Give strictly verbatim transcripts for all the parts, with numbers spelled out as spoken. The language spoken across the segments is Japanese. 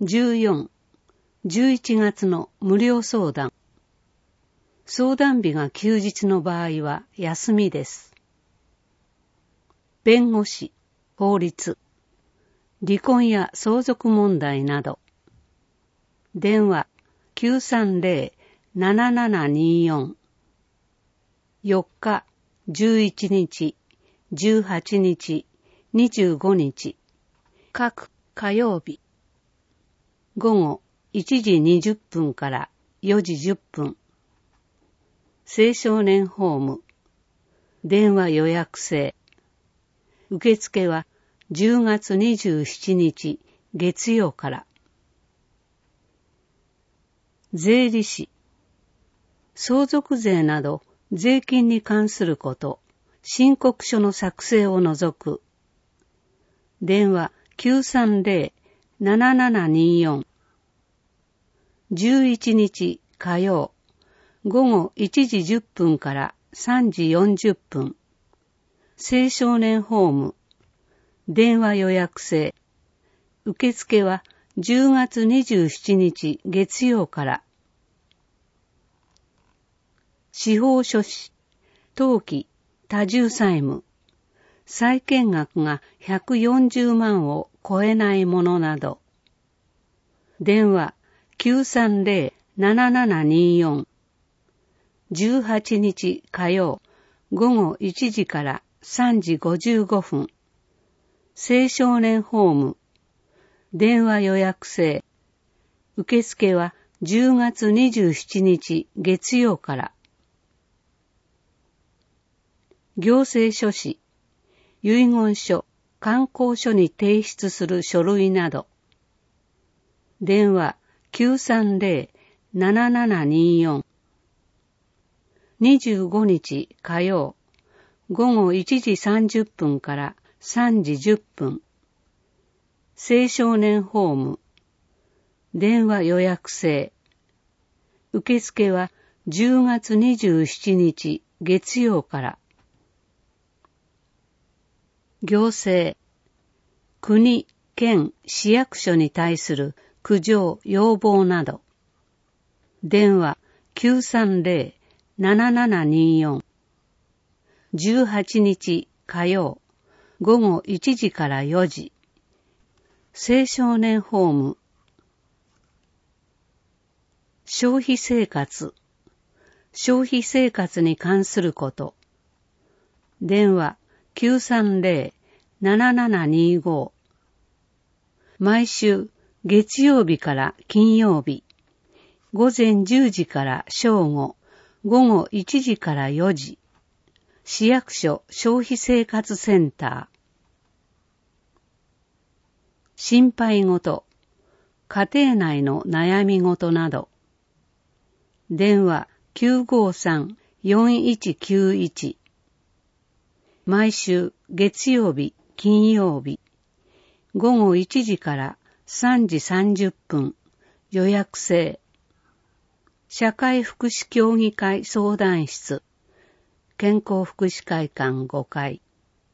じゅうよん、じゅういちがつの無料相談。相談日が休日の場合は休みです。弁護士、法律、離婚や相続問題など。電話 きゅうさんゼロ ななななによん。よっか、じゅういちにち、じゅうはちにち、にじゅうごにち。各火曜日。午後いちじにじゅっぷんからよじじゅっぷん。青少年ホーム。電話予約制。受付はじゅうがつにじゅうしちにち月曜から。税理士。相続税など税金に関すること、申告書の作成を除く。電話 きゅうさんゼロ ななななによん。じゅういちにち火曜、午後いちじじゅっぷんからさんじよんじゅっぷん。青少年ホーム。電話予約制。受付はじゅうがつにじゅうしちにち月曜から。司法書士、登記、多重債務、債権額がひゃくよんじゅうまんを超えないものなど。電話 きゅうさんゼロ ななななによん。じゅうはちにち火曜、午後いちじからさんじごじゅうごふん。青少年ホーム。電話予約制。受付はじゅうがつにじゅうしちにち月曜から。行政書士。遺言書、観光書に提出する書類など。電話 きゅうさんゼロ ななななによん。にじゅうごにち火曜、午後いちじさんじゅっぷんからさんじじゅっぷん。青少年ホーム。電話予約制。受付はじゅうがつにじゅうしちにち月曜から。行政。国、県、市役所に対する苦情、要望など。電話 きゅうさんゼロ ななななによん。じゅうはちにち火曜、午後いちじからよじ。青少年ホーム。消費生活。消費生活に関すること。電話 きゅうさんゼロ ななななにご。毎週月曜日から金曜日、午前じゅうじから正午、午後いちじからよじ。市役所消費生活センター。心配事、家庭内の悩み事など。電話 きゅうごさん よんいちきゅういち。毎週月曜日、金曜日、午後いちじからさんじさんじゅっぷん、予約制。社会福祉協議会相談室、健康福祉会館ごかい。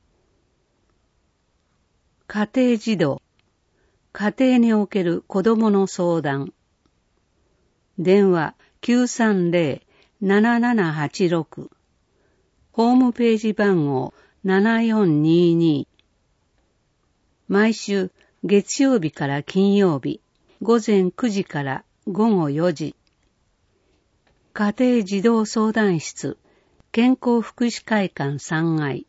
家庭児童、家庭における子どもの相談。電話 きゅうさんゼロ ななななはちろく。ホームページ番号ななよんにに。毎週月曜日から金曜日、午前くじから午後よじ。家庭児童相談室、健康福祉会館さんがい。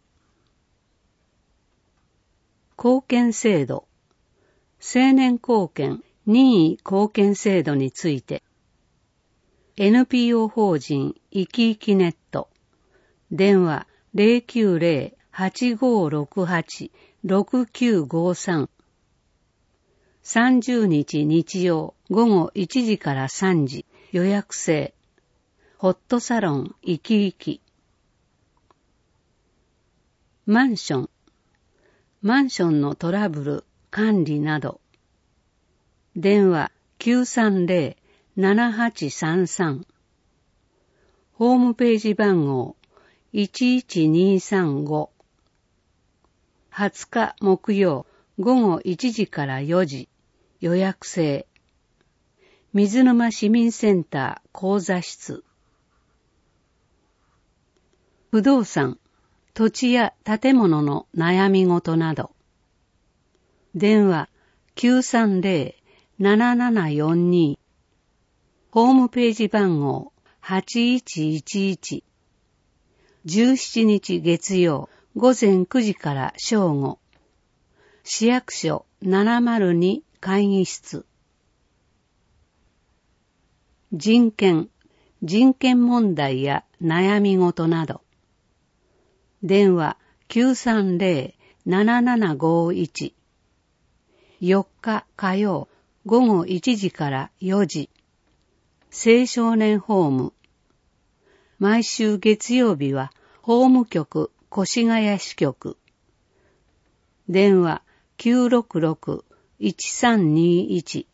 貢献制度、青年貢献任意貢献制度について。エヌピーオー 法人いきいきネット。電話 ゼロきゅうゼロ はちごろくはち ろくきゅうごさん。さんじゅうにち日曜午後いちじからさんじ、予約制。ホットサロンいきいき。マンション。マンションのトラブル、管理など。電話 きゅうさんゼロ ななはちさんさん。ホームページ番号いちいちにさんご。はつか木曜午後いちじからよじ。 予約制。水沼市民センター講座室。不動産、土地や建物の悩み事など。電話 きゅうさんゼロ ななななよんに。ホームページ番号はちいちいちいち。じゅうしちにち月曜午前くじから正午。市役所ななまるに会議室。人権、人権問題や悩み事など。電話 きゅうさんゼロ ななななごいち。よっか火曜午後いちじからよじ。青少年ホーム。毎週月曜日は法務局越谷支局。電話 きゅうろくろく いちさんにいち。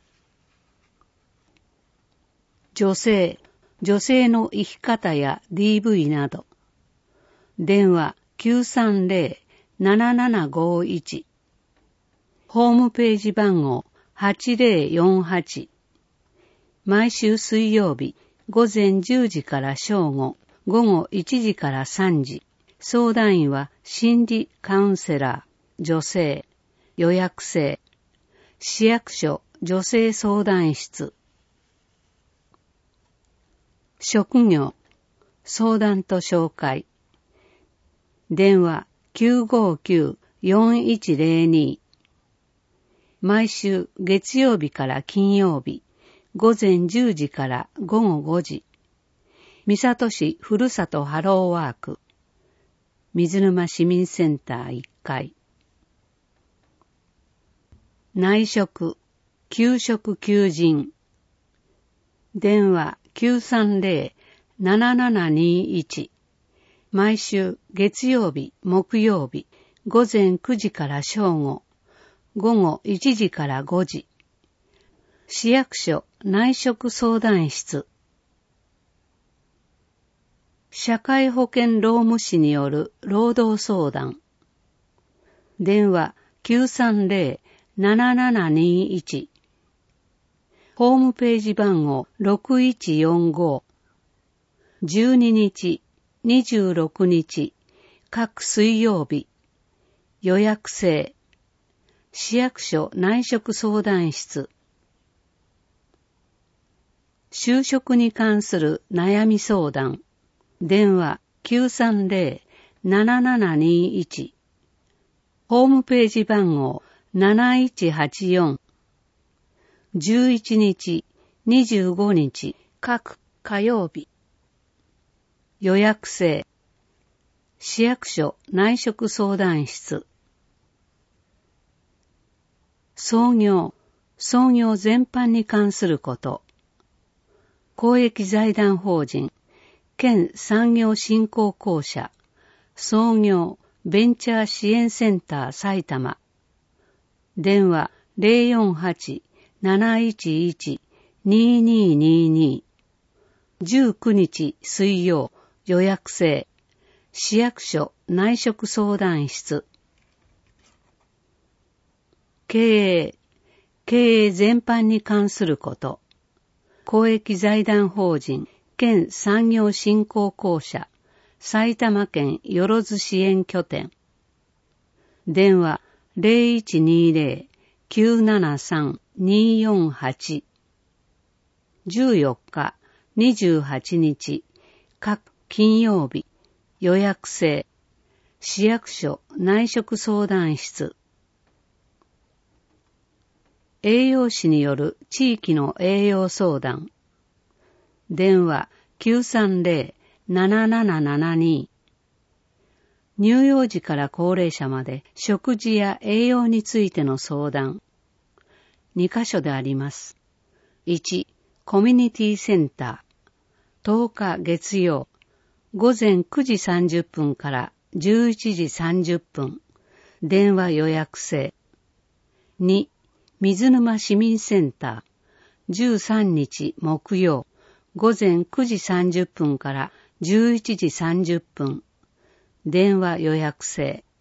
女性、女性の生き方や ディーブイ など。電話 きゅうさんゼロ ななななごいち。ホームページ番号はちゼロよんはち。毎週水曜日午前じゅうじから正午、午後いちじからさんじ。相談員は心理カウンセラー、女性、予約制。市役所女性相談室。職業、相談と紹介。電話 きゅうごきゅう よんいちゼロに。毎週月曜日から金曜日、午前じゅうじから午後ごじ。三郷市ふるさとハローワーク。水沼市民センターいっかい。内職、給食求人。電話 きゅうさんゼロ ななななにいち。毎週月曜日、木曜日、午前くじから正午、午後いちじからごじ。市役所内職相談室。社会保険労務士による労働相談。電話 きゅうさんゼロ ななななにいち。ホームページ番号ろくいちよんご。じゅうににち、にじゅうろくにち、各水曜日。予約制。市役所内職相談室。就職に関する悩み相談。電話 きゅうさんゼロ ななななにいち。ホームページ番号なないちはちよん。じゅういちにち、にじゅうごにち、各火曜日。予約制。市役所内職相談室。創業、創業全般に関すること。公益財団法人、県産業振興公社、創業ベンチャー支援センター埼玉。電話 ゼロよんはち なないちいち にににに。じゅうくにち水曜、予約制。市役所内職相談室。経営、経営全般に関すること。公益財団法人、県産業振興公社、埼玉県よろず支援拠点。電話 ゼロいちにゼロ きゅうななさん によんはち。じゅうよっか、にじゅうはちにち、各金曜日、予約制。市役所内職相談室。栄養士による地域の栄養相談。電話 きゅうさんゼロ ななななななに。乳幼児から高齢者まで食事や栄養についての相談。にかしょであります。いち、コミュニティセンター。とおか月曜、午前くじさんじゅっぷんからじゅういちじさんじゅっぷん。電話予約制。に、水沼市民センター。じゅうさんにち木曜、午前くじさんじゅっぷんからじゅういちじさんじゅっぷん。電話予約制。